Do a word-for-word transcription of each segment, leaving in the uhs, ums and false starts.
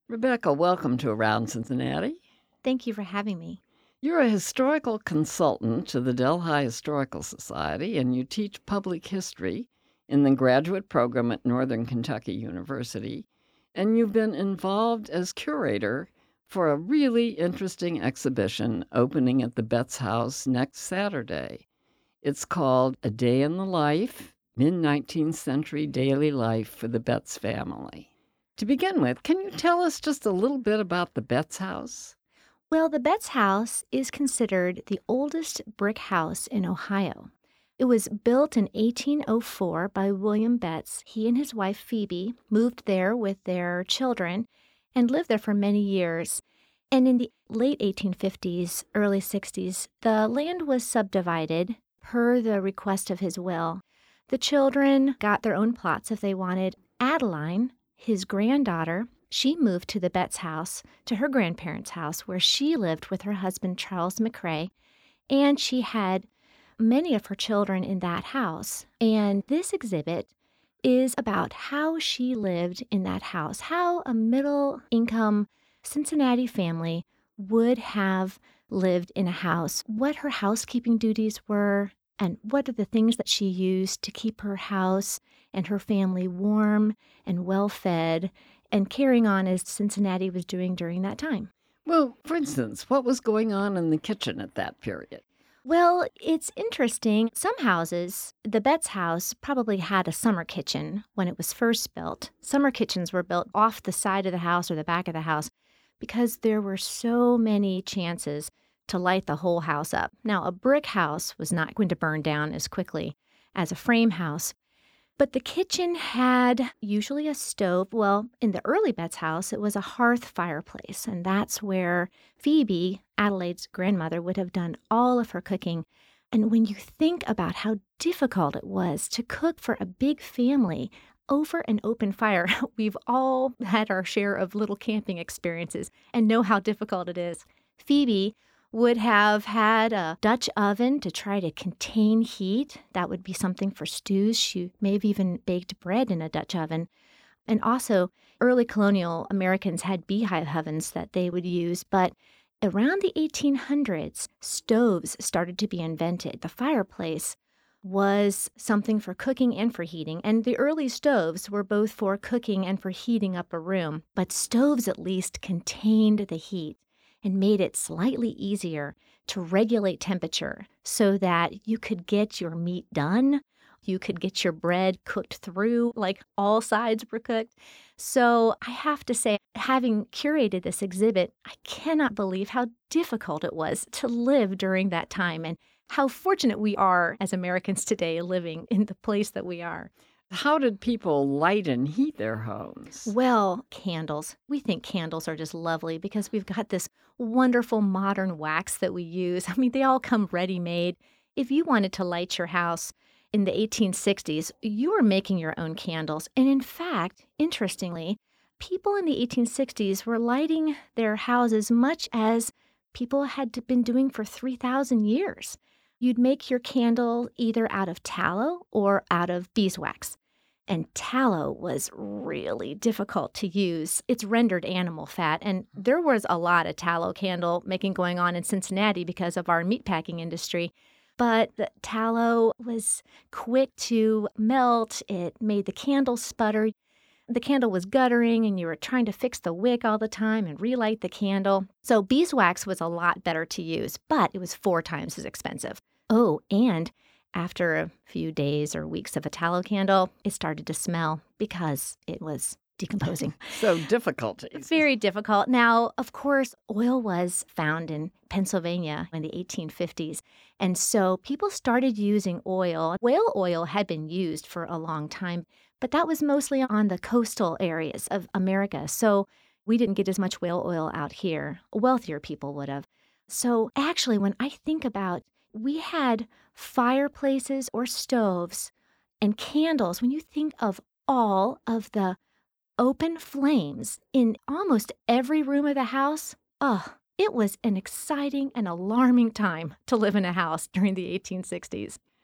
Rebecca, welcome to Around Cincinnati. Thank you for having me. You're a historical consultant to the Delhi Historical Society, and you teach public history in the graduate program at Northern Kentucky University. And you've been involved as curator for a really interesting exhibition opening at the Betts House next Saturday. It's called A Day in the Life, Mid-nineteenth Century Daily Life for the Betts Family. To begin with, can you tell us just a little bit about the Betts House? Well, the Betts House is considered the oldest brick house in Ohio. It was built in eighteen oh four by William Betts. He and his wife Phoebe moved there with their children and lived there for many years. And in the late eighteen fifties, early sixties, the land was subdivided per the request of his will. The children got their own plots if they wanted. Adeline, his granddaughter, she moved to the Betts house, to her grandparents' house, where she lived with her husband, Charles McCrae, and she had many of her children in that house. And this exhibit is about how she lived in that house, how a middle-income Cincinnati family would have lived in a house, what her housekeeping duties were, and what are the things that she used to keep her house and her family warm and well-fed and carrying on as Cincinnati was doing during that time. Well, for instance, what was going on in the kitchen at that period? Well, it's interesting. Some houses, the Betts house probably had a summer kitchen when it was first built. Summer kitchens were built off the side of the house or the back of the house because there were so many chances to light the whole house up. Now, a brick house was not going to burn down as quickly as a frame house. But the kitchen had usually a stove. Well, in the early Betts house, it was a hearth fireplace, and that's where Phoebe, Adelaide's grandmother, would have done all of her cooking. And when you think about how difficult it was to cook for a big family over an open fire, we've all had our share of little camping experiences and know how difficult it is. Phoebe would have had a Dutch oven to try to contain heat. That would be something for stews. She may have even baked bread in a Dutch oven. And also, early colonial Americans had beehive ovens that they would use, but around the eighteen hundreds, stoves started to be invented. The fireplace was something for cooking and for heating, and the early stoves were both for cooking and for heating up a room, but stoves at least contained the heat and made it slightly easier to regulate temperature so that you could get your meat done, you could get your bread cooked through, like all sides were cooked. So I have to say, having curated this exhibit, I cannot believe how difficult it was to live during that time and how fortunate we are as Americans today living in the place that we are. How did people light and heat their homes? Well, candles. We think candles are just lovely because we've got this wonderful modern wax that we use. I mean, they all come ready-made. If you wanted to light your house in the eighteen sixties, you were making your own candles. And in fact, interestingly, people in the eighteen sixties were lighting their houses much as people had been doing for three thousand years. You'd make your candle either out of tallow or out of beeswax. And tallow was really difficult to use. It's rendered animal fat, and there was a lot of tallow candle making going on in Cincinnati because of our meatpacking industry. But the tallow was quick to melt. It made the candle sputter. The candle was guttering, and you were trying to fix the wick all the time and relight the candle. So beeswax was a lot better to use, but it was four times as expensive. Oh, and after a few days or weeks of a tallow candle, it started to smell because it was decomposing. So difficulties. Very difficult. Now, of course, oil was found in Pennsylvania in the eighteen fifties. And so people started using oil. Whale oil had been used for a long time, but that was mostly on the coastal areas of America. So we didn't get as much whale oil out here. Wealthier people would have. So actually, when I think about we had fireplaces or stoves and candles. When you think of all of the open flames in almost every room of the house, oh, it was an exciting and alarming time to live in a house during the eighteen sixties.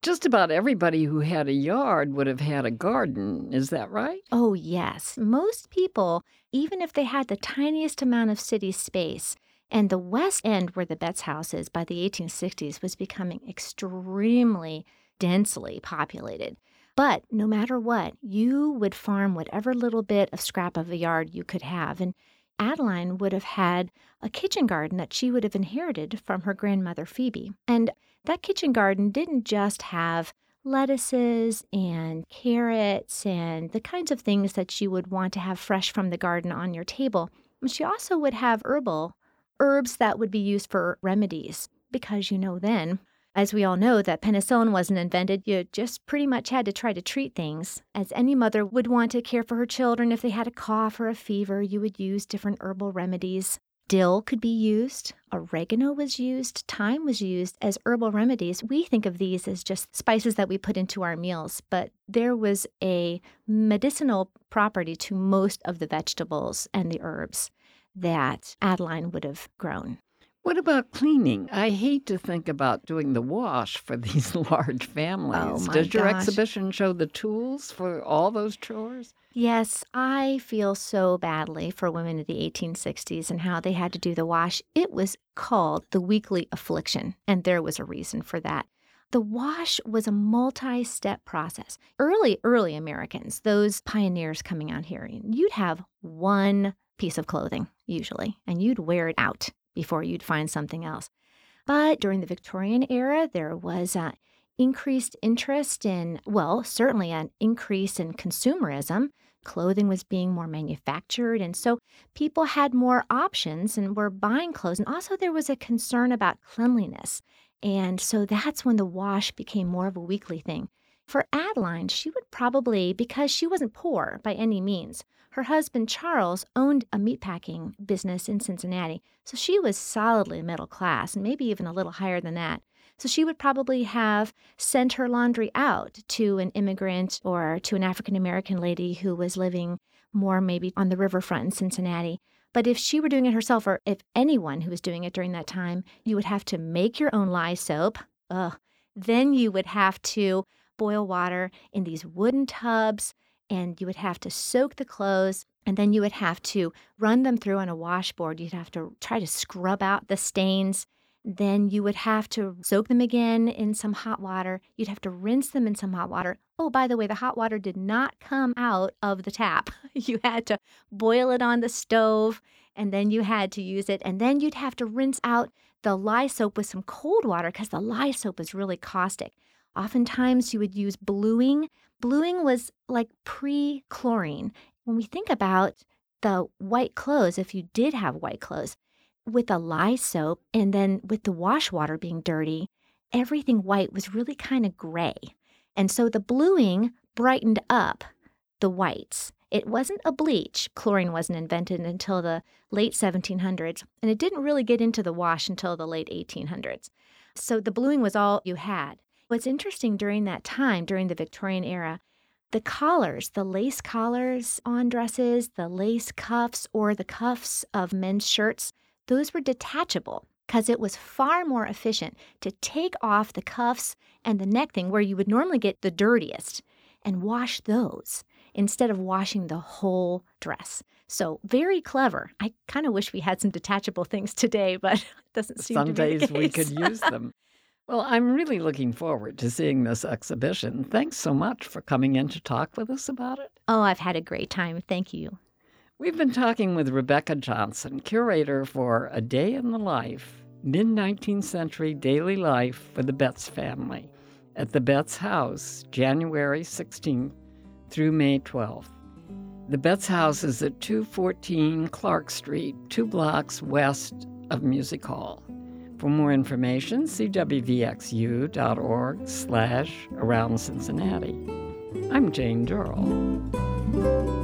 Just about everybody who had a yard would have had a garden. Is that right? Oh, yes. Most people, even if they had the tiniest amount of city space, and the west end where the Betts house is by the eighteen sixties was becoming extremely densely populated. But no matter what, you would farm whatever little bit of scrap of a yard you could have. And Adeline would have had a kitchen garden that she would have inherited from her grandmother, Phoebe. And that kitchen garden didn't just have lettuces and carrots and the kinds of things that you would want to have fresh from the garden on your table. She also would have herbal herbs that would be used for remedies because, you know, then, as we all know, that penicillin wasn't invented. You just pretty much had to try to treat things. As any mother would want to care for her children, if they had a cough or a fever, you would use different herbal remedies. Dill could be used, oregano was used, thyme was used as herbal remedies. We think of these as just spices that we put into our meals, but there was a medicinal property to most of the vegetables and the herbs that Adeline would have grown. What about cleaning? I hate to think about doing the wash for these large families. Oh, my Does your gosh. exhibition show the tools for all those chores? Yes, I feel so badly for women of the eighteen sixties and how they had to do the wash. It was called the weekly affliction, and there was a reason for that. The wash was a multi-step process. Early, early Americans, those pioneers coming out here, you'd have one piece of clothing, usually, and you'd wear it out before you'd find something else. But during the Victorian era, there was an increased interest in, well, certainly an increase in consumerism. Clothing was being more manufactured, and so people had more options and were buying clothes. And also there was a concern about cleanliness. And so that's when the wash became more of a weekly thing. For Adeline, she would probably, because she wasn't poor by any means, her husband Charles owned a meatpacking business in Cincinnati, so she was solidly middle class, and maybe even a little higher than that. So she would probably have sent her laundry out to an immigrant or to an African-American lady who was living more maybe on the riverfront in Cincinnati. But if she were doing it herself, or if anyone who was doing it during that time, you would have to make your own lye soap. Ugh. Then you would have to boil water in these wooden tubs, and you would have to soak the clothes, and then you would have to run them through on a washboard. You'd have to try to scrub out the stains. Then you would have to soak them again in some hot water. You'd have to rinse them in some hot water. Oh, by the way, the hot water did not come out of the tap. You had to boil it on the stove, and then you had to use it. And then you'd have to rinse out the lye soap with some cold water because the lye soap is really caustic. Oftentimes you would use bluing. Bluing was like pre-chlorine. When we think about the white clothes, if you did have white clothes, with the lye soap and then with the wash water being dirty, everything white was really kind of gray. And so the bluing brightened up the whites. It wasn't a bleach. Chlorine wasn't invented until the late seventeen hundreds, and it didn't really get into the wash until the late eighteen hundreds. So the bluing was all you had. What's interesting during that time, during the Victorian era, the collars, the lace collars on dresses, the lace cuffs, or the cuffs of men's shirts, those were detachable because it was far more efficient to take off the cuffs and the neck thing where you would normally get the dirtiest and wash those instead of washing the whole dress. So very clever. I kind of wish we had some detachable things today, but it doesn't seem Some to be the days we case. could use them. Well, I'm really looking forward to seeing this exhibition. Thanks so much for coming in to talk with us about it. Oh, I've had a great time. Thank you. We've been talking with Rebecca Johnson, curator for A Day in the Life, mid-nineteenth century daily life for the Betts family at the Betts House, January sixteenth through May twelfth. The Betts House is at two fourteen Clark Street, two blocks west of Music Hall. For more information, see w v x u dot org slash around Cincinnati. I'm Jane Durrell.